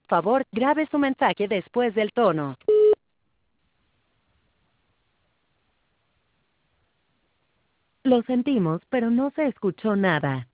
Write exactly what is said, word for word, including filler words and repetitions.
favor, grabe su mensaje después del tono. Lo sentimos, pero no se escuchó nada.